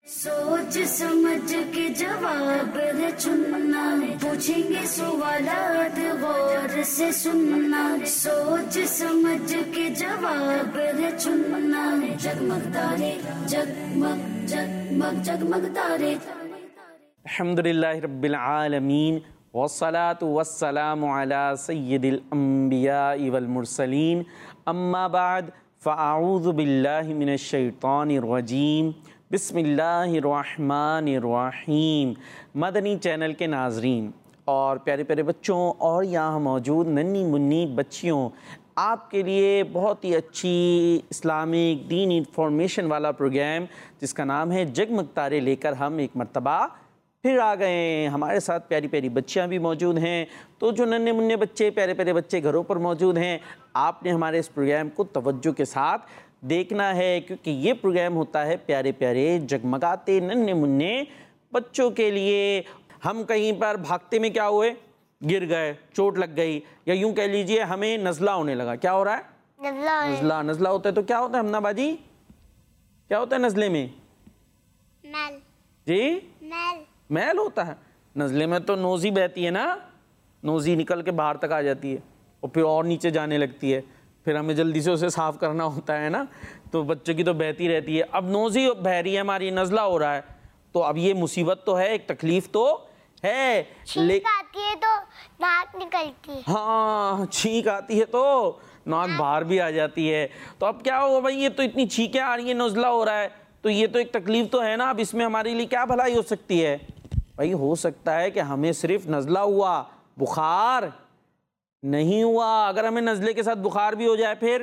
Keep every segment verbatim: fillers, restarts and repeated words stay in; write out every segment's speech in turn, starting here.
सोच समझ के जवाब है चुनना, पूछेंगे सवालात गौर से सुनना। सोच समझ के जवाब है चुनना, जगमग तारे जगमग जगमग जगमग तारे। अल्हम्दुलिल्लाहि रब्बिल आलमीन वस्सलातु वस्सलामु अला सय्यिदिल अंबियाइ वल मुरसलीन, अम्मा बाद फ़अऊज़ु बिल्लाहि मिनश शैतानिर रजीम, बिस्मिल्लाहिर्रहमानिर्रहीम। मदनी चैनल के नाज़रीन और प्यारे प्यारे बच्चों और यहाँ मौजूद नन्ही मुन्नी बच्चियों, आपके लिए बहुत ही अच्छी इस्लामिक दीन इंफॉर्मेशन वाला प्रोग्राम जिसका नाम है जगमग तारे लेकर हम एक मर्तबा फिर आ गए हैं। हमारे साथ प्यारी प्यारी बच्चियाँ भी मौजूद हैं। तो जो नन्हे मुन्ने बच्चे प्यारे प्यारे बच्चे घरों पर मौजूद हैं, आपने हमारे इस प्रोग्राम को तवज्जो के साथ देखना है, क्योंकि ये प्रोग्राम होता है प्यारे प्यारे जगमगाते नन्हे मुन्ने बच्चों के लिए। हम कहीं पर भागते में क्या हुए, गिर गए, चोट लग गई, या यूं कह लीजिए हमें नज़ला होने लगा। क्या हो रहा है? नज़ला नज़ला नज़ला होता है। तो क्या होता है हमना बाजी, क्या होता है नज़ले में? मैल। जी मैल मैल होता है। नज़ले में तो नोज़ी बहती है ना, नोज़ी निकल के बाहर तक आ जाती है और फिर और नीचे जाने लगती है, फिर हमें जल्दी से उसे साफ़ करना होता है ना। तो बच्चों की तो बहती रहती है, अब नोज़ी बह रही है हमारी, नज़ला हो रहा है, तो अब ये मुसीबत तो है, एक तकलीफ़ तो है। छींक आती है तो नाक निकलती है। हाँ, छींक आती है तो नाक बाहर भी आ जाती है। तो अब क्या होगा भाई, ये तो इतनी छींकें आ रही है, नज़ला हो रहा है, तो ये तो एक तकलीफ़ तो है ना। अब इसमें हमारे लिए क्या भलाई हो सकती है भाई? हो सकता है कि हमें सिर्फ नज़ला हुआ, बुखार नहीं हुआ। अगर हमें नज़ले के साथ बुखार भी हो जाए फिर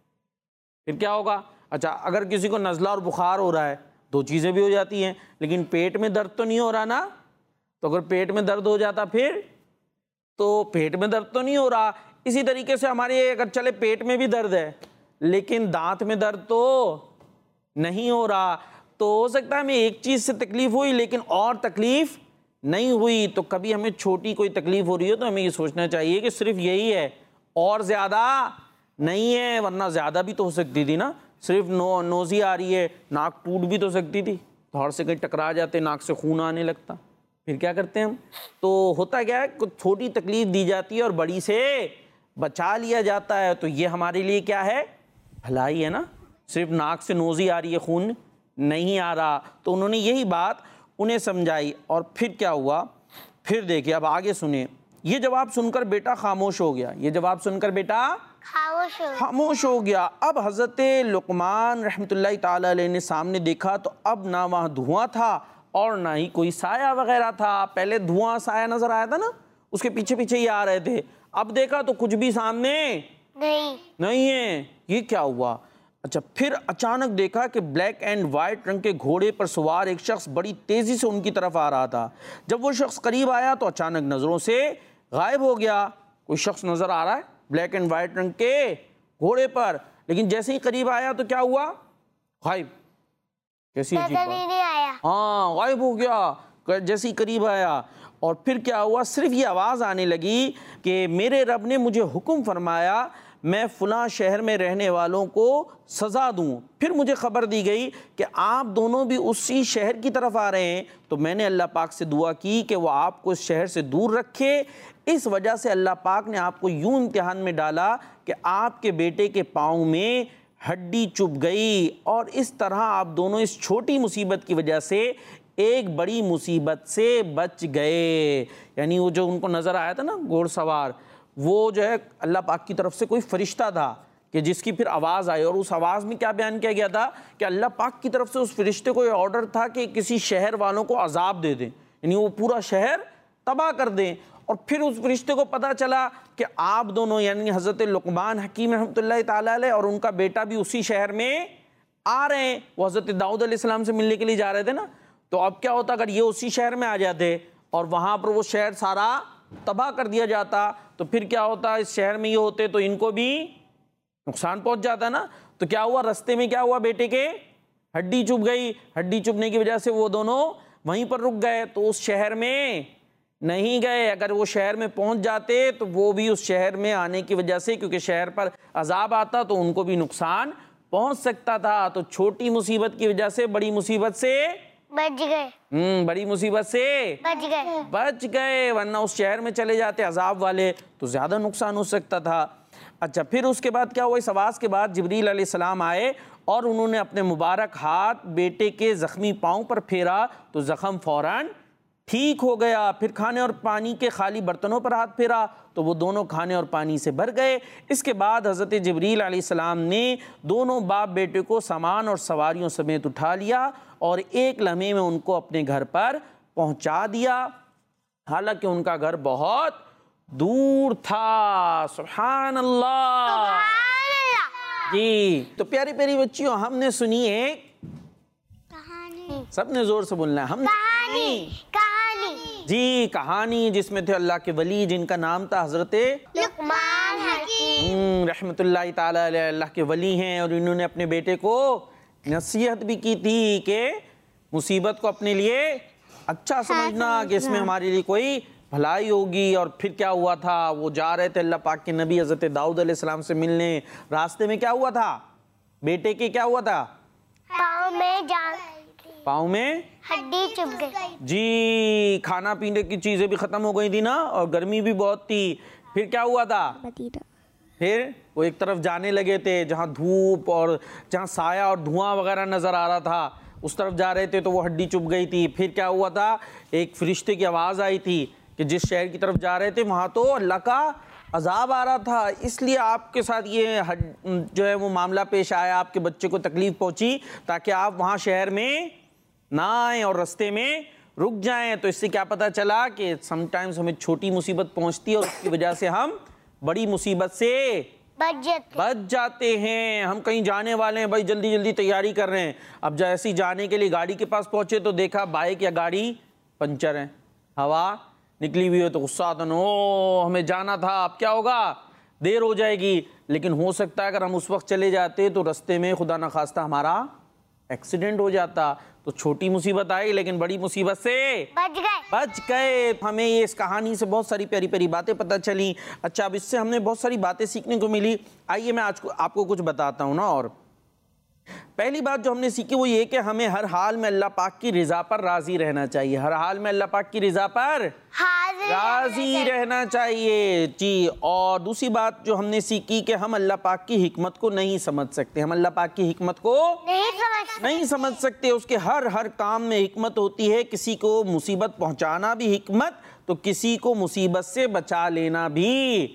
फिर क्या होगा? अच्छा, अगर किसी को नज़ला और बुखार हो रहा है, दो चीज़ें भी हो जाती हैं, लेकिन पेट में दर्द तो नहीं हो रहा ना। तो अगर पेट में दर्द हो जाता फिर तो पेट में दर्द तो नहीं हो रहा। इसी तरीके से हमारे अगर चले पेट में भी दर्द है लेकिन दांत में दर्द तो नहीं हो रहा, तो हो सकता है हमें एक चीज़ से तकलीफ़ हुई लेकिन और तकलीफ़ नहीं हुई। तो कभी हमें छोटी कोई तकलीफ़ हो रही है तो हमें ये सोचना चाहिए कि सिर्फ यही है और ज़्यादा नहीं है, वरना ज़्यादा भी तो हो सकती थी ना। सिर्फ नो नोज़ी आ रही है, नाक टूट भी तो सकती थी, धौड़ से कहीं टकरा जाते, नाक से खून आने लगता, फिर क्या करते हैं हम? तो होता क्या है, कुछ छोटी तकलीफ़ दी जाती है और बड़ी से बचा लिया जाता है। तो ये हमारे लिए क्या है, भलाई है ना। सिर्फ नाक से नोज़ी आ रही है, खून नहीं आ रहा। तो उन्होंने यही बात उन्हें समझाई और फिर क्या हुआ, फिर देखिए अब आगे सुनिए। ये जवाब सुनकर बेटा खामोश हो गया, ये जवाब सुनकर बेटा खामोश हो खामोश हो गया। अब हज़रत लुक़मान रहमतुल्लाहि ताला अलैह ने सामने देखा तो अब ना वहाँ धुआं था और ना ही कोई साया वगैरह था। पहले धुआं साया नजर आया था ना, उसके पीछे पीछे ही आ रहे थे, अब देखा तो कुछ भी सामने नहीं नहीं है। ये क्या हुआ? अच्छा, फिर अचानक देखा कि ब्लैक एंड वाइट रंग के घोड़े पर सवार एक शख्स बड़ी तेजी से उनकी तरफ आ रहा था। जब वो शख्स करीब आया तो अचानक नजरों से गायब हो गया। कोई शख्स नजर आ रहा है ब्लैक एंड वाइट रंग के घोड़े पर, लेकिन जैसे ही करीब आया तो क्या हुआ? गायब। कैसी अजीब बात। नहीं आया। हाँ, गायब हो गया जैसे ही करीब आया। और फिर क्या हुआ? सिर्फ ये आवाज़ आने लगी कि मेरे रब ने मुझे हुक्म फरमाया मैं फ़लाँ शहर में रहने वालों को सज़ा दूँ। फिर मुझे ख़बर दी गई कि आप दोनों भी उसी शहर की तरफ आ रहे हैं। तो मैंने अल्लाह पाक से दुआ की कि वो आपको इस शहर से दूर रखे। इस वजह से अल्लाह पाक ने आपको यूँ इम्तिहान में डाला कि आपके बेटे के पाँव में हड्डी चुभ गई, और इस तरह आप दोनों इस छोटी मुसीबत की वजह से एक बड़ी मुसीबत से बच गए। यानी वो जो उनको नज़र आया था ना घोड़सवार, वो जो है अल्लाह पाक की तरफ से कोई फरिश्ता था कि जिसकी फिर आवाज़ आई, और उस आवाज़ में क्या बयान किया गया था कि अल्लाह पाक की तरफ से उस फरिश्ते को ये ऑर्डर था कि किसी शहर वालों को अजाब दे दें, यानी वो पूरा शहर तबाह कर दें। और फिर उस फरिश्ते को पता चला कि आप दोनों यानी हज़रत लुक़मान हकीम रहमतुल्लाहि ताला अलैह और उनका बेटा भी उसी शहर में आ रहे हैं। वो हज़रत दाऊद अलैहिस्सलाम से मिलने के लिए जा रहे थे ना। तो अब क्या होता अगर ये उसी शहर में आ जाते और वहाँ पर वो शहर सारा तबाह कर दिया जाता, तो फिर क्या होता, इस शहर में ये होते तो इनको भी नुकसान पहुंच जाता ना। तो क्या हुआ, रास्ते में क्या हुआ, बेटे के हड्डी चुभ गई। हड्डी चुभने की वजह से वो दोनों वहीं पर रुक गए, तो उस शहर में नहीं गए। अगर वो शहर में पहुंच जाते तो वो भी उस शहर में आने की वजह से, क्योंकि शहर पर अजाब आता तो उनको भी नुकसान पहुंच सकता था। तो छोटी मुसीबत की वजह से बड़ी मुसीबत से बच गए। हम्म बड़ी मुसीबत से बच गए। बच गए, वरना उस शहर में चले जाते अजाब वाले तो ज्यादा नुकसान हो सकता था। अच्छा, फिर उसके बाद क्या हुआ? इस आवाज के बाद जिब्रील अलैहिस्सलाम आए और उन्होंने अपने मुबारक हाथ बेटे के जख्मी पांव पर फेरा तो जख्म फौरन ठीक हो गया। फिर खाने और पानी के खाली बर्तनों पर हाथ फेरा तो वो दोनों खाने और पानी से भर गए। इसके बाद हज़रत जिब्रील अलैहिस्सलाम ने दोनों बाप बेटे को सामान और सवारियों समेत उठा लिया और एक लम्हे में उनको अपने घर पर पहुंचा दिया। हालांकि उनका घर बहुत दूर था। सुभान अल्लाह जी। तो प्यारी प्यारी बच्चियों, हमने सुनी एक कहानी। सबने जोर से बोलना है, हमने कहानी। कहानी जी कहानी, जिसमें थे अल्लाह के वली जिनका नाम था हजरत लुकमान हकीम रहमतुल्लाहि ताला अलैह। अल्लाह के वली हैं और इन्होंने अपने बेटे को नसीहत भी की थी कि मुसीबत को अपने लिए अच्छा समझना कि इसमें हमारे लिए कोई भलाई होगी। और फिर क्या हुआ था? वो जा रहे थे अल्लाह पाक के नबी हजरत दाऊद अलैहिस्सलाम से मिलने। रास्ते में क्या हुआ था? बेटे के क्या हुआ था? पाँव में जान, पाँव में हड्डी चुभ गई। जी, खाना पीने की चीजें भी खत्म हो गई थी ना, और गर्मी भी बहुत थी। फिर क्या हुआ था? फिर वो एक तरफ जाने लगे थे जहाँ धूप और जहाँ साया और धुआं वगैरह नजर आ रहा था, उस तरफ जा रहे थे तो वो हड्डी चुभ गई थी। फिर क्या हुआ था? एक फरिश्ते की आवाज आई थी कि जिस शहर की तरफ जा रहे थे वहां तो अल्लाह का अजाब आ रहा था, इसलिए आपके साथ ये जो है वो मामला पेश आया, आपके बच्चे को तकलीफ पहुंची ताकि आप वहां शहर में ना आए और रास्ते में रुक जाएं। तो इससे क्या पता चला कि समटाइम्स हमें छोटी मुसीबत पहुंचती है और उसकी वजह से हम बड़ी मुसीबत से बच जाते बच जाते हैं। हम कहीं जाने वाले हैं भाई, जल्दी जल्दी तैयारी कर रहे हैं, अब जैसे ही जाने के लिए गाड़ी के पास पहुंचे तो देखा बाइक या गाड़ी पंचर है, हवा निकली हुई है, तो गुस्सा आता, ओ हमें जाना था, अब क्या होगा? देर हो जाएगी। लेकिन हो सकता है अगर हम उस वक्त चले जाते तो रास्ते में खुदा न खास्ता हमारा एक्सीडेंट हो जाता। तो छोटी मुसीबत आई लेकिन बड़ी मुसीबत से बच गए। बच गए। हमें ये इस कहानी से बहुत सारी प्यारी प्यारी बातें पता चली। अच्छा, अब इससे हमने बहुत सारी बातें सीखने को मिली। आइए मैं आज को आपको कुछ बताता हूँ ना। और पहली बात जो हमने सीखी वो ये कि हमें हर हाल में अल्लाह पाक की रिजा पर राजी रहना चाहिए। हर हाल में अल्लाह पाक की रिजा पर राजी रहना चाहिए जी। और दूसरी बात जो हमने सीखी कि हम अल्लाह पाक की हिकमत को नहीं समझ सकते। हम अल्लाह पाक की हिकमत को नहीं समझ नहीं समझ सकते। उसके हर हर काम में हिकमत होती है। किसी को मुसीबत पहुंचाना भी हिकमत, तो किसी को मुसीबत से बचा लेना भी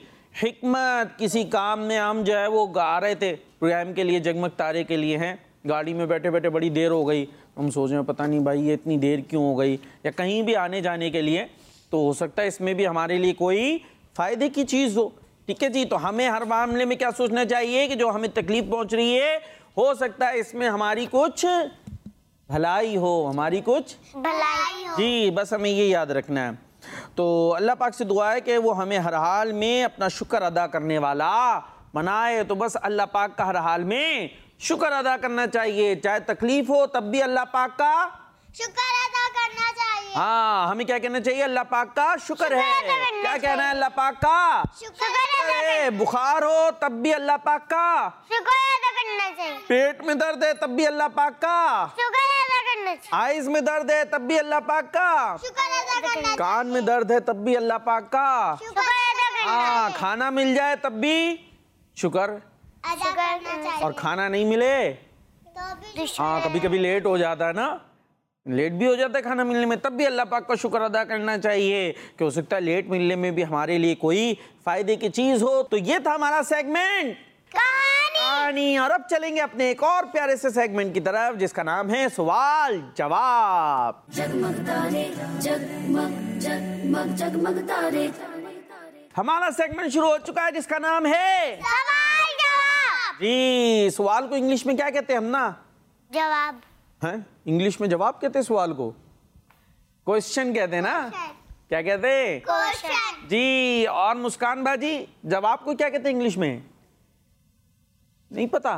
हिकमत। किसी काम में हम जो है वो गा रहे थे प्रोग्राम के लिए, जगमग तारे के लिए हैं, गाड़ी में बैठे बैठे बड़ी देर हो गई, हम सोच रहे पता नहीं भाई ये इतनी देर क्यों हो गई, या कहीं भी आने जाने के लिए, तो हो सकता है इसमें भी हमारे लिए कोई फ़ायदे की चीज़ हो। ठीक है जी। तो हमें हर मामले में क्या सोचना चाहिए कि जो हमें तकलीफ पहुंच रही है, हो सकता है इसमें हमारी कुछ भलाई हो, हमारी कुछ भलाई हो जी। बस हमें ये याद रखना है। तो अल्लाह पाक से दुआ है कि वो हमें हर हाल में अपना शुक्र अदा करने वाला बनाए। तो बस अल्लाह पाक का हर हाल में शुक्र अदा करना चाहिए, चाहे तकलीफ हो तब भी अल्लाह पाक का शुक्र अदा करना चाहिए। हाँ, हमें क्या कहना चाहिए? अल्लाह पाक का शुक्र है। क्या कहना है? अल्लाह पाक का शुक्र है। बुखार हो तब भी अल्लाह पाक का शुक्र अदा करना चाहिए। पेट में दर्द है तब भी अल्लाह पाक का शुक्र अदा करना चाहिए। आइज में दर्द है तब भी अल्लाह पाक का शुक्र अदा करना चाहिए। कान में दर्द है तब भी अल्लाह पाक का शुक्र अदा करना हाँ, खाना मिल जाए तब भी शुक्र अदा करना चाहिए। और खाना नहीं मिले तो हाँ, कभी कभी लेट हो जाता है ना, लेट भी हो जाता है खाना मिलने में, तब भी अल्लाह पाक का शुक्र अदा करना चाहिए कि हो सकता है लेट मिलने में भी हमारे लिए कोई फायदे की चीज हो। तो ये था हमारा सेगमेंट कहानी। और अब चलेंगे अपने एक और प्यारे से सेगमेंट की तरफ जिसका नाम है सवाल जवाब। जगमग तारे जगमग जगमग जगमग तारे। हमारा सेगमेंट शुरू हो चुका है जिसका नाम है सवाल जवाब। जी। सवाल को इंग्लिश में क्या कहते हैं हम ना? जवाब हैं? इंग्लिश में जवाब कहते हैं सवाल को, क्वेश्चन कहते हैं ना। क्या कहते हैं? क्वेश्चन जी। और मुस्कान बाजी, जवाब को क्या कहते हैं इंग्लिश में? नहीं पता?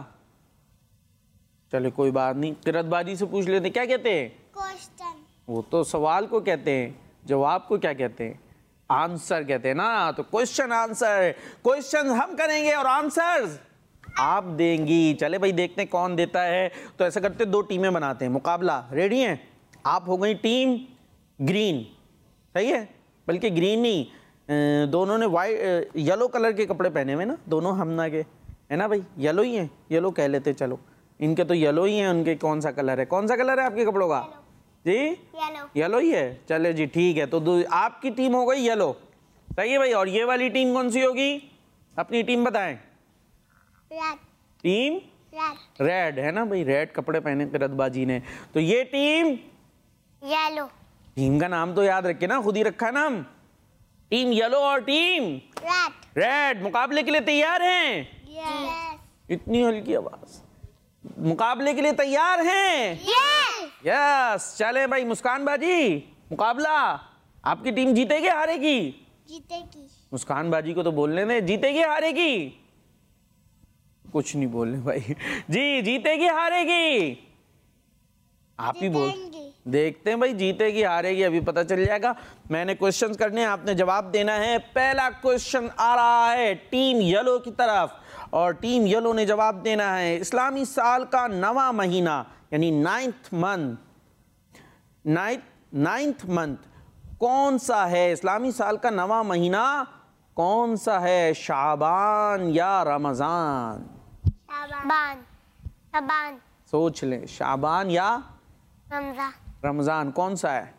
चलो कोई बात नहीं, किरत बाजी से पूछ लेते, क्या कहते हैं? क्वेश्चन। वो तो सवाल को कहते हैं, जवाब को क्या कहते हैं? आंसर कहते हैं ना। तो क्वेश्चन आंसर, क्वेश्चन हम करेंगे और आंसर्स आप देंगी। चले भाई देखते हैं कौन देता है। तो ऐसा करते दो टीमें बनाते हैं, मुकाबला। रेडी हैं? आप हो गई टीम ग्रीन, सही है, बल्कि ग्रीन नहीं, अ, दोनों ने वाइट येलो कलर के कपड़े पहने हुए ना, दोनों हमना के, है ना भाई, येलो ही हैं, येलो कह लेते चलो, इनके तो येलो ही हैं, उनके कौन सा कलर है, कौन सा कलर है आपके कपड़ों का? जी येलो। येलो ही है, चले जी ठीक है, तो दो- आपकी टीम हो गई येलो, सही है भाई। और ये वाली टीम कौन सी होगी, अपनी टीम बताएं। रेड। Team red. रेड, है ना भाई, रेड कपड़े पहने तिरंदाबाजी ने, तो ये टीम येलो। टीम का नाम तो याद रखे ना, खुद ही रखा नाम, टीम येलो और टीम रेड। रेड मुकाबले के लिए तैयार हैं? यस। इतनी हल्की आवाज, मुकाबले के लिए तैयार हैं? यस। यस, चले भाई मुस्कान बाजी, मुकाबला आपकी टीम जीतेगी हारेगी? जीतेगी। मुस्कान बाजी को तो बोलने दे, जीतेगी हारेगी? कुछ नहीं बोलने भाई, जी जीतेगी हारेगी? आप ही बोल, देखते हैं भाई, जीतेगी हारेगी अभी पता चल जाएगा। मैंने क्वेश्चंस करने हैं, आपने जवाब देना है। पहला क्वेश्चन आ रहा है टीम येलो की तरफ, और टीम येलो ने जवाब देना है, इस्लामी साल का नवा महीना यानी ninth month, ninth ninth month कौन सा है? इस्लामी साल का नवा महीना कौन सा है, शाबान या रमजान? शाबान। शाबान। सोच लें, शाबान या रमजान। रमजान कौन सा है?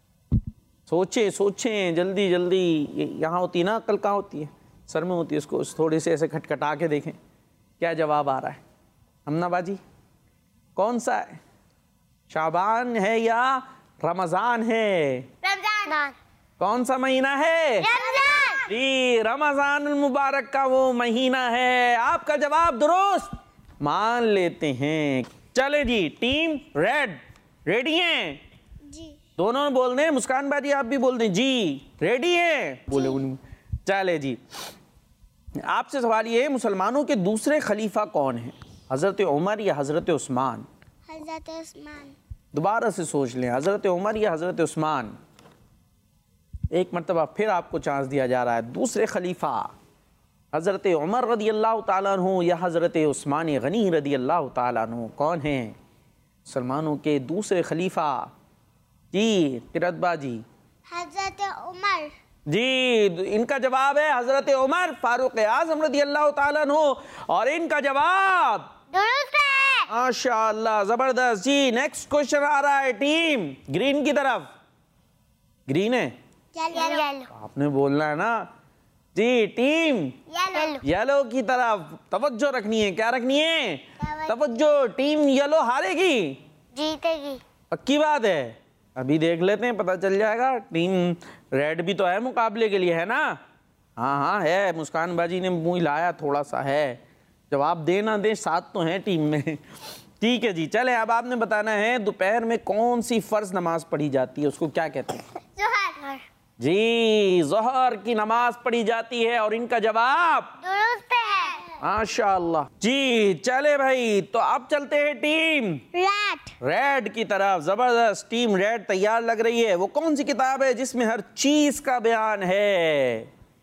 सोचे सोचें जल्दी जल्दी, यहाँ होती है ना अक्ल, कहाँ होती है? सर में होती है, उसको थोड़े से ऐसे खटखटा के देखें क्या जवाब आ रहा है। हमना बाजी कौन सा है, शाबान है या रमजान है? रमजान। कौन सा महीना है? रमजान। जी रमजान मुबारक का वो महीना है, आपका जवाब दुरुस्त मान लेते हैं। चले जी, टीम रेड रेडी हैं? जी। दोनों बोल दें, मुस्कान बाजी आप भी बोल दें जी, रेडी हैं? बोले बोले चले जी, आपसे सवाल ये है, मुसलमानों के दूसरे खलीफा कौन है, हजरत उमर या हजरत उस्मान? हजरत उस्मान। दोबारा से सोच लें, हजरत उमर या हजरत उस्मान। एक मरतबा फिर आपको चांस दिया जा रहा है, दूसरे खलीफा हजरत उमर रदी अल्लाह ताला अन्हु या हजरत उस्मान गनी रदी अल्लाह ताला अन्हु, कौन है मुसलमानों के दूसरे खलीफा? जी तिरतबाजी। हजरत उमर। जी इनका जवाब है हजरत उमर फारूक आजम रदी अल्लाह ताला अन्हु, और इनका जवाब दुरुस्त है। माशाअल्लाह, जबरदस्त। जी नेक्स्ट क्वेश्चन आ रहा है टीम ग्रीन की तरफ। ग्रीन है, येलो। आपने बोलना है ना जी, टीम येलो। येलो की तरफ तवज्जो रखनी है। क्या रखनी है? तवज्जो। टीम येलो हारेगी? जीतेगी। पक्की बात है? अभी देख लेते हैं, पता चल जाएगा। टीम रेड भी तो है मुकाबले के लिए, है ना? हाँ हाँ है, मुस्कान बाजी ने मुंह हिलाया थोड़ा सा है, जवाब दे ना दे साथ तो है टीम में। ठीक है जी, चले अब आपने बताना है दोपहर में कौन सी फर्ज नमाज पढ़ी जाती है, उसको क्या कहते हैं? जोहर। जी ज़ोहर की नमाज पढ़ी जाती है, और इनका जवाब दुरुस्त है। माशाअल्लाह। जी चले भाई, तो अब चलते हैं टीम रेड। रेड की तरफ। जबरदस्त, टीम रेड तैयार लग रही है। वो कौन सी किताब है जिसमें हर चीज का बयान है?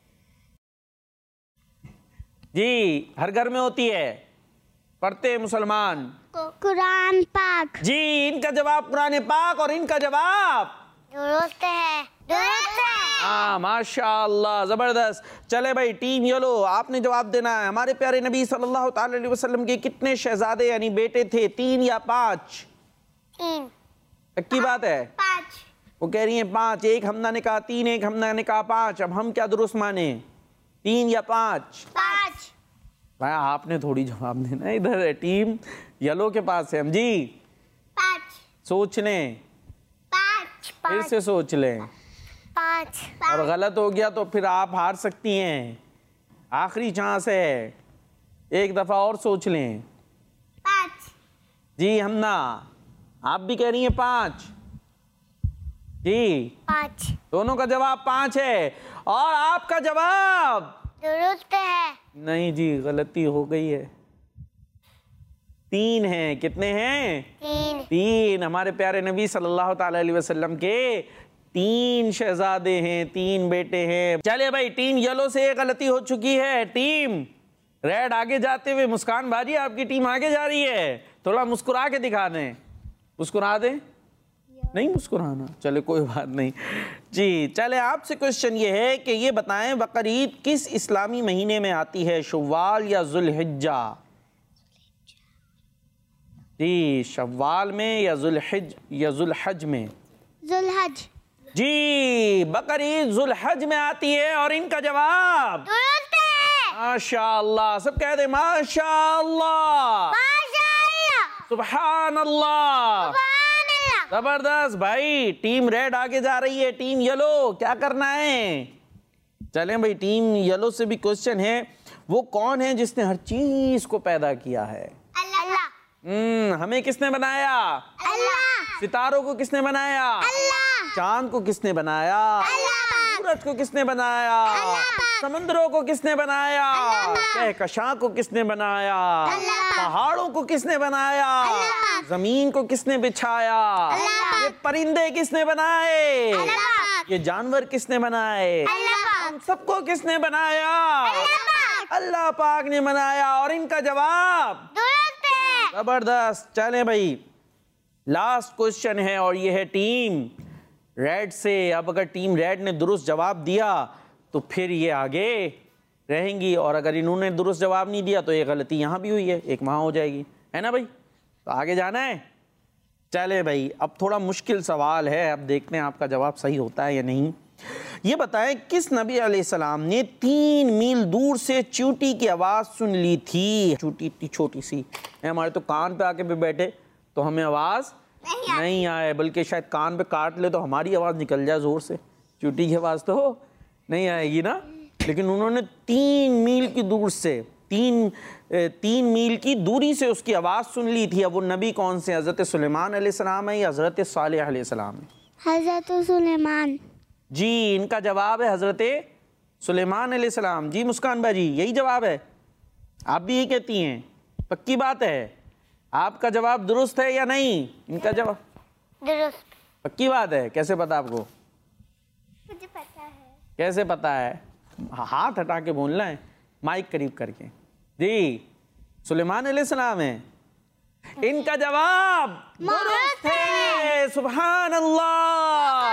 जी हर घर में होती है, पढ़ते हैं मुसलमान। कुरान पाक। जी इनका जवाब कुरान पाक, और इनका जवाब दुरुस्त है। दुरुस्त है। हाँ माशाअल्लाह, जबरदस्त। चले भाई टीम येलो, आपने जवाब देना है। हमारे प्यारे नबी सल्लल्लाहु अलैहि वसल्लम के कितने शहजादे यानी बेटे थे, तीन या पांच? तीन। पक्की बात है? पाँच। वो कह रही हैं पांच। एक हमना ने कहा तीन, एक हमना ने कहा पांच। अब हम क्या दुरुस्त माने, तीन या पांच? पाँच। भाई आपने थोड़ी जवाब देना है, इधर है टीम येलो के पास है। हम जी पाँच। सोच लें, पाँच। फिर से सोच लें, पाँच। और गलत हो गया तो फिर आप हार सकती हैं। आखिरी चांस है, एक दफा और सोच लें। पाँच। जी हमना आप भी कह रही हैं पांच? जी पाँच। दोनों का जवाब पांच है, और आपका जवाब दुरुस्त है। नहीं जी, गलती हो गई है। तीन हैं। कितने हैं? तीन। तीन। हमारे प्यारे नबी सल्लल्लाहु अलैहि वसल्लम के तीन शहजादे हैं, तीन बेटे हैं। चलिए भाई, टीम येलो से गलती हो चुकी है, टीम रेड आगे जाते हुए। मुस्कान बाजी आपकी टीम आगे जा रही है, थोड़ा मुस्कुरा के दिखा दें, मुस्कुरा दें। नहीं मुस्कुराना, चले कोई बात नहीं जी। चले आपसे क्वेश्चन ये है कि ये बताएं बकरीद किस इस्लामी महीने में आती है, शव्वाल या जुल्हिज्जा? जी शव्वाल में या जुल्हिज या जुल्हज में? जुल्हज। जी बकरीद जुल्हज में आती है और इनका जवाब दुरुस्त है। माशाअल्लाह, सब कह दे माशाअल्लाह, माशाअल्लाह, सुभान अल्लाह, सुभान अल्लाह। जबरदस्त भाई। टीम रेड आगे जा रही है, टीम येलो क्या करना है? चलें भाई, टीम येलो से भी क्वेश्चन है, वो कौन है जिसने हर चीज को पैदा किया है? अल्लाह। हम्म हमें किसने बनाया? अल्लाह। सितारों को किसने बनाया? अल्लाह। चांद को किसने बनाया? अल्लाह। सूरज को किसने बनाया? अल्लाह। समुद्रों को किसने बनाया? कहकशां को किसने बनाया? अल्लाह। पहाड़ों को किसने बनाया? अल्लाह। जमीन को किसने बिछाया? अल्लाह। ये परिंदे किसने बनाए? अल्लाह। ये जानवर किसने बनाए? अल्लाह। हम सबको किसने बनाया? अल्लाह। अल्लाह पाक ने बनाया और इनका जवाब दुरुस्त है। जबरदस्त। चलें भाई, लास्ट क्वेश्चन है और ये है टीम रेड से। अब अगर टीम रेड ने दुरुस्त जवाब दिया तो फिर ये आगे रहेंगी, और अगर इन्होंने दुरुस्त जवाब नहीं दिया तो ये गलती यहाँ भी हुई है, एक वहाँ हो जाएगी, है ना भाई? तो आगे जाना है। चले भाई, अब थोड़ा मुश्किल सवाल है, अब देखते हैं आपका जवाब सही होता है या नहीं। ये बताएं किस नबी अलैहिस्सलाम ने तीन मील दूर से चींटी की आवाज़ सुन ली थी? चींटी इतनी छोटी सी है, हमारे तो कान पे आके पे बैठे तो हमें आवाज़ नहीं, नहीं आए, बल्कि शायद कान पे काट ले तो हमारी आवाज़ निकल जाए ज़ोर से, चींटी की आवाज़ तो नहीं आएगी ना। लेकिन उन्होंने तीन मील की दूर से तीन तीन मील की दूरी से उसकी आवाज़ सुन ली थी। अब वो नबी कौन से? हज़रत सुलेमान अलैहिस्सलाम है या हज़रत सालेह अलैहिस्सलाम है? हज़रत सुलेमान। जी इनका जवाब है हज़रत सुलेमान अलैहिस्सलाम। जी मुस्कान बाजी, यही जवाब है? आप भी यही कहती हैं? पक्की बात है? आपका जवाब दुरुस्त है या नहीं? इनका जवाब दुरुस्त। पक्की बात है? कैसे पता आपको? मुझे पता है। कैसे पता है? हाथ हटा के बोलना है, माइक करीब करके। जी सुलेमान अलैहिस्सलाम है, इनका जवाब दुरुस्त है। सुभान अल्लाह,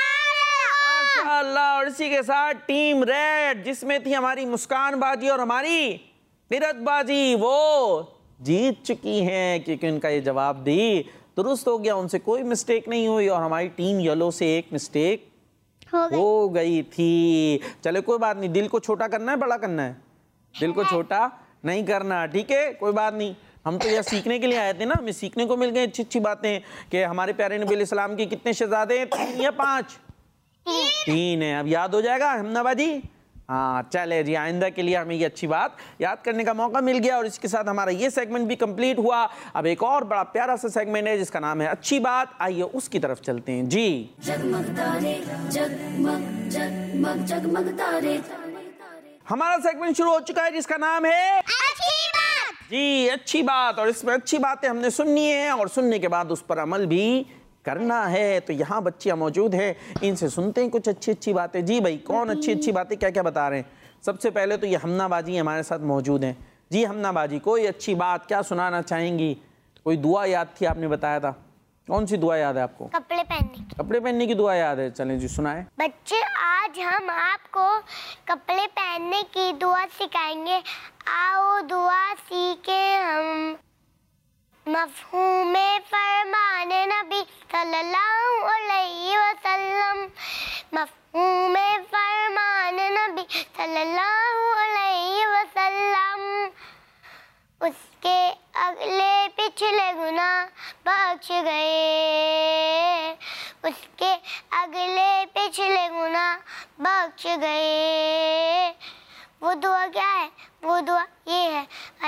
माशाअल्लाह। और इसी के साथ टीम रेड, जिसमें थी हमारी मुस्कान बाजी और हमारी तिरत बाजी, वो जीत चुकी हैं क्योंकि उनका ये जवाब दी दुरुस्त हो गया, उनसे कोई मिस्टेक नहीं हुई, और हमारी टीम येलो से एक मिस्टेक हो गई, हो गई थी। चले कोई बात नहीं, दिल को छोटा करना है बड़ा करना है? दिल को छोटा नहीं करना, ठीक है, कोई बात नहीं। हम तो यह सीखने के लिए आए थे ना, हमें सीखने को मिल गई अच्छी अच्छी बातें कि हमारे प्यारे नबी अलैहिस्सलाम के कितने शहजादे हैं? तीन या पांच? तीन है। अब याद हो जाएगा हमना बाजी? हाँ चले जी, आइंदा के लिए हमें ये अच्छी बात याद करने का मौका मिल गया। और इसके साथ हमारा ये सेगमेंट भी कंप्लीट हुआ। अब एक और बड़ा प्यारा सा सेगमेंट है जिसका नाम है अच्छी बात, आइए उसकी तरफ चलते हैं जी। जगमग तारे जगमग जगमग जगमग तारे। हमारा सेगमेंट शुरू हो चुका है जिसका नाम है अच्छी बात। जी अच्छी बात, और इसमें अच्छी बातें हमने सुननी है और सुनने के बाद उस पर अमल भी करना है। तो यहाँ बच्चियाँ मौजूद हैं, इनसे सुनते हैं कुछ अच्छी अच्छी बातें। जी भाई, कौन अच्छी अच्छी बातें क्या क्या बता रहे हैं? सबसे पहले तो ये हमना बाजी हमारे साथ मौजूद हैं। जी हमना बाजी, कोई अच्छी बात क्या सुनाना चाहेंगी? कोई दुआ याद थी, आपने बताया था, कौन सी दुआ याद है आपको? कपड़े पहनने की। कपड़े पहनने की दुआ याद है, चलें जी सुनाए। बच्चे, आज हम आपको कपड़े पहनने की दुआ सिखाएंगे। आओ दुआ सीखे हम। मफ़हूमे फरमाने नबी सल्लल्लाहु अलैहि वसल्लम। मफ़हूमे फरमाने नबी सल्लल्लाहु अलैहि वसल्लम। उसके अगले पिछले गुनाह बख्श गए। उसके अगले पिछले गुनाह बख्श गए। वो दुआ क्या है? वो दुआ ये है,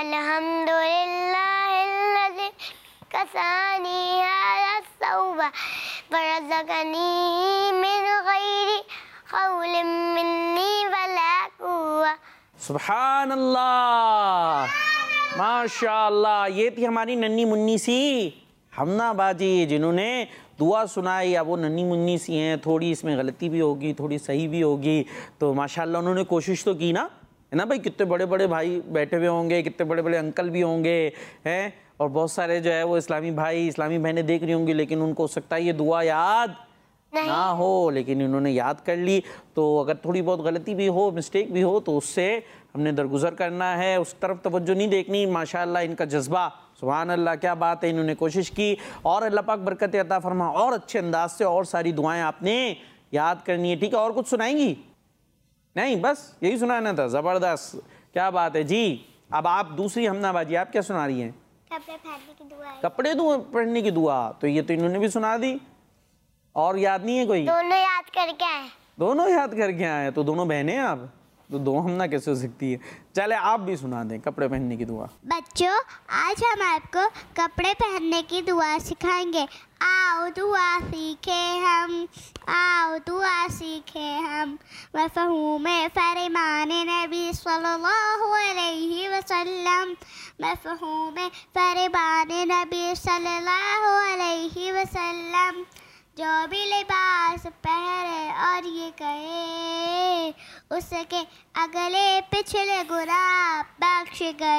अल्हम्दुलिल्लाहिल्लज़ी कसानी हाज़ा सौबा वरज़क़नी मिन गैरि क़ौलिन मिन्नी वला कुव्वा। सुभान अल्लाह, माशाअल्लाह। ये थी हमारी नन्ही मुन्नी सी हमना बाजी जिन्होंने दुआ सुनाई। अब वो नन्ही मुन्नी सी हैं, थोड़ी इसमें गलती भी होगी, थोड़ी सही भी होगी, तो माशाअल्लाह उन्होंने कोशिश तो की ना, है ना भाई? कितने बड़े बड़े भाई बैठे हुए होंगे, कितने बड़े बड़े अंकल भी होंगे, हैं, और बहुत सारे जो है वो इस्लामी भाई इस्लामी बहनें देख रही होंगी, लेकिन उनको हो सकता है ये दुआ याद ना हो, लेकिन इन्होंने याद कर ली। तो अगर थोड़ी बहुत गलती भी हो, मिस्टेक भी हो, तो उससे हमने दरगुजर करना है, उस तरफ तवज्जो नहीं देखनी। माशाअल्लाह इनका जज्बा, सुभान अल्लाह, क्या बात है, इन्होंने कोशिश की और अल्लाह पाक बरकत अता फरमा और अच्छे अंदाज से और सारी दुआएं आपने याद करनी है। ठीक है, और कुछ सुनाएंगी? नहीं, बस यही सुनाना था। ज़बरदस्त, क्या बात है जी। अब आप दूसरी हमनाबाजी, आप क्या सुना रही हैं? कपड़े पहनने की दुआ है। कपड़े दो पहनने की दुआ, तो ये तो इन्होंने भी सुना दी। और याद नहीं है कोई? दोनों याद करके आए। दोनों याद करके आए, तो दोनों बहनें हैं आप, तो दो हमना कैसे हो सकती है? चले आप भी सुना दें कपड़े पहनने की दुआ। बच्चों, आज हम आपको कपड़े पहनने की दुआ सिखाएंगे। आओ दुआ सीखे हम, आओ दुआ सीखे हम। मफ़हूम फरमान नबी सल्लल्लाहु अलैहि वसल्लम, मफ़हूम फरमान नबी सल्लल्लाहु अलैहि वसल्लम। जो भी लिबास पहने और ये कहे, उसके अगले पिछले गुनाह बख्श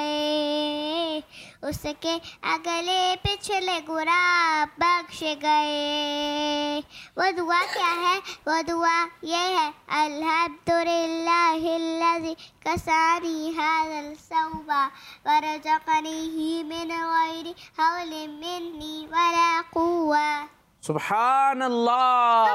गए, उसके अगले पिछले गुनाह बख्श गए। वो दुआ क्या है? वो दुआ ये है, अल्हम्दुलिल्लाहिल्लज़ी कसानी हाज़ल सौबा वरज़क़नीही मिन गैरि हौलिन मिन्नी वला कुव्वा। सुभान अल्लाह,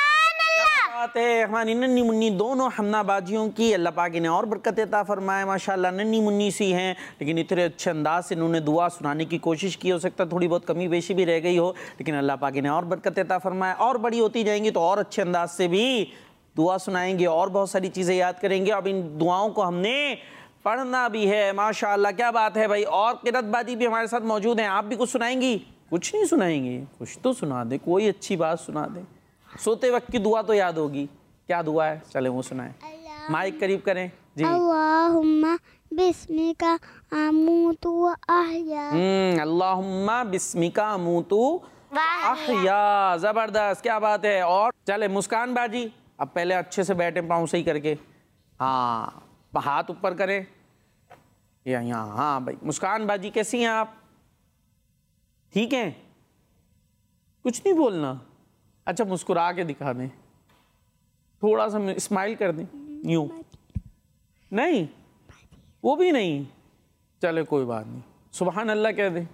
बात है। हमारी नन्ही मुन्नी दोनों हमनाबाजियों की अल्लाह पाक ने और बरकत अता फरमाए। माशाल्लाह नन्ही मुन्नी सी हैं, लेकिन इतने अच्छे अंदाज से इन्होंने दुआ सुनाने की कोशिश की। हो सकता है थोड़ी बहुत कमी बेशी भी रह गई हो, लेकिन अल्लाह पाक ने और बरकत अता फरमाए। और बड़ी होती जाएंगी तो और अच्छे अंदाज से भी दुआ सुनाएंगे और बहुत सारी चीज़ें याद करेंगे। अब इन दुआओं को हमने पढ़ना भी है। माशाल्लाह, क्या बात है भाई। और किरतबाजी भी हमारे साथ मौजूद हैं। आप भी कुछ सुनाएंगी? कुछ नहीं सुनाएंगी? कुछ तो सुना दे, कोई अच्छी बात सुना दे। सोते वक्त की दुआ तो याद होगी, क्या दुआ है? चले वो सुनाएं, माइक करीब करें जी। अल्लाहुम्मा बिस्मिका अमूतु व अहया। हम्म अल्लाहुम्मा बिस्मिका अमूतु अहया, जबरदस्त, क्या बात है। और चले मुस्कान बाजी, अब पहले अच्छे से बैठे, पाँव सही करके, हाँ हाथ ऊपर करें, यहाँ, हाँ भाई। मुस्कान बाजी कैसी हैं आप? ठीक है, कुछ नहीं बोलना। अच्छा, मुस्कुरा के दिखा दें, थोड़ा सा स्माइल कर दें, यूं नहीं, वो भी नहीं, चले कोई बात नहीं, सुभान अल्लाह कह दें।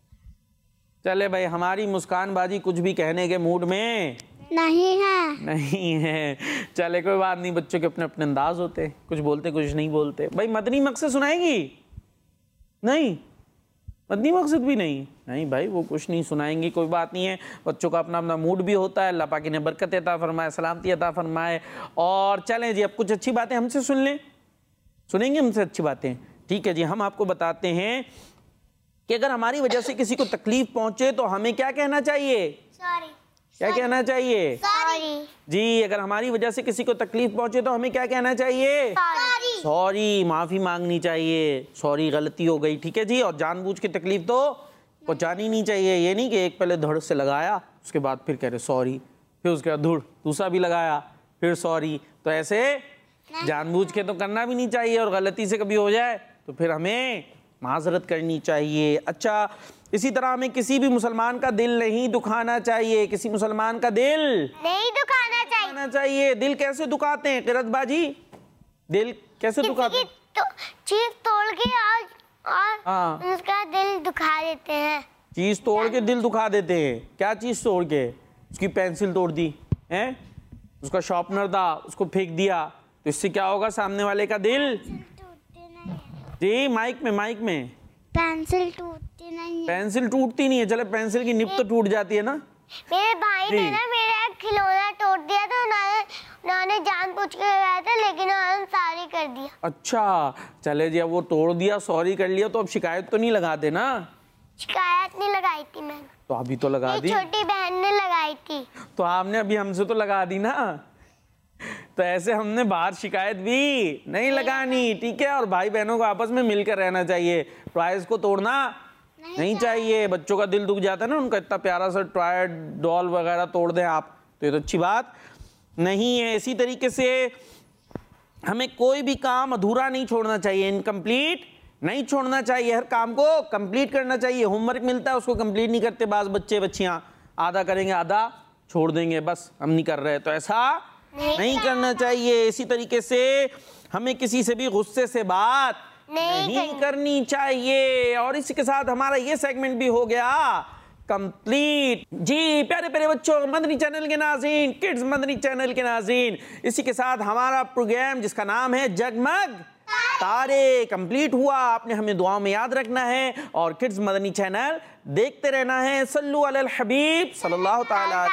चले भाई, हमारी मुस्कान बाजी कुछ भी कहने के मूड में नहीं है, नहीं है। चले कोई बात नहीं, बच्चों के अपने अपने अंदाज होते, कुछ बोलते कुछ नहीं बोलते। भाई मदनी मकसद सुनाएंगी? नहीं, मदनी मकसद भी नहीं, नहीं भाई वो कुछ नहीं सुनाएंगी, कोई बात नहीं है। बच्चों का अपना अपना मूड भी होता है, अल्लाह पाक ने बरकत अता फरमाए, सलामती अता फरमाए। और चलें जी, अब कुछ अच्छी बातें हमसे सुन लें, सुनेंगे हमसे अच्छी बातें? ठीक है जी, हम आपको बताते हैं कि अगर हमारी वजह से किसी को तकलीफ पहुंचे तो हमें क्या कहना चाहिए? सॉरी। क्या कहना चाहिए? सॉरी जी। अगर हमारी वजह से किसी को तकलीफ पहुंचे तो हमें क्या कहना चाहिए? सॉरी। सॉरी, माफी मांगनी चाहिए, सॉरी गलती हो गई, ठीक है जी। और जानबूझ के तकलीफ तो पहुंचानी नहीं चाहिए। ये नहीं कि एक पहले धड़ से लगाया, उसके बाद फिर कह रहे सॉरी, फिर उसके बाद धुड़ दूसरा भी लगाया, फिर सॉरी। तो ऐसे जानबूझ के तो करना भी नहीं चाहिए, और गलती से कभी हो जाए तो फिर हमें माजरत करनी चाहिए। अच्छा, इसी तरह हमें किसी भी मुसलमान का दिल नहीं दुखाना चाहिए, किसी मुसलमान का दिल नहीं दुखाना चाहिए। दुखाना चाहिए। दिल कैसे दुखाते हैं किरतबाजी? दिल कैसे दुखाते हैं? तो चीज तोड़ के और और हाँ, उसका दिल दुखा देते हैं। चीज तोड़ के दिल दुखा देते हैं। क्या चीज तोड़ के? उसकी पेंसिल तोड़ दी है, उसका शार्पनर था उसको फेंक दिया, तो इससे क्या होगा? सामने वाले का दिल, जी माइक में, माइक में, पेंसिल टूटती नहीं है। पेंसिल टूटती नहीं है। चले पेंसिल की निब तो टूट जाती है ना। मेरे भाई ने ना मेरा खिलौना तोड़ दिया, तो उन्होंने उन्होंने जानबूझ के लगाया था, लेकिन उन्होंने सॉरी कर दिया। अच्छा, चले जी, अब वो तोड़ दिया, सॉरी कर लिया, तो अब शिकायत तो नहीं लगाते ना? शिकायत नहीं लगाई थी मैंने, तो अभी तो लगा दी, छोटी बहन ने लगाई थी। तो आपने अभी हमसे तो लगा दी ना। तो ऐसे हमने बाहर शिकायत भी नहीं लगानी, ठीक है। और भाई बहनों को आपस में मिलकर रहना चाहिए, टॉयज को तोड़ना नहीं, नहीं चाहिए। बच्चों का दिल दुख जाता है ना, उनका इतना प्यारा सा टॉय डॉल वगैरह तोड़ दें आप, तो ये तो अच्छी बात नहीं है। इसी तरीके से हमें कोई भी काम अधूरा नहीं छोड़ना चाहिए, इनकम्प्लीट नहीं छोड़ना चाहिए, हर काम को कंप्लीट करना चाहिए। होमवर्क मिलता है उसको कंप्लीट नहीं करते बाज बच्चे बच्चियां, आधा करेंगे आधा छोड़ देंगे, बस हम नहीं कर रहे, तो ऐसा नहीं, नहीं करना चाहिए। इसी तरीके से हमें किसी से भी गुस्से से बात नहीं, नहीं करनी चाहिए। और इसी के साथ हमारा ये सेगमेंट भी हो गया कंप्लीट। जी प्यारे प्यारे बच्चों, मदनी चैनल के नाज़रीन, किड्स मदनी चैनल के नाज़रीन, इसी के साथ हमारा प्रोग्राम जिसका नाम है जगमग तारे कंप्लीट हुआ। आपने हमें दुआओं में याद रखना है और किड्स मदनी चैनल देखते रहना है। सल्लु अलल हबीब सल्लल्लाहु तआला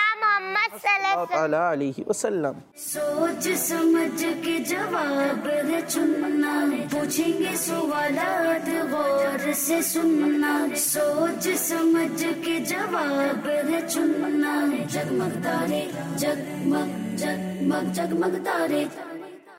अलैहि वसल्लम। सोच समझ के जवाब है चुनना, पूछेंगे सवालात गौर से सुनना। सोच समझ के जवाब है चुनना, जगमग तारे जगमग जगमग जगमग तारे।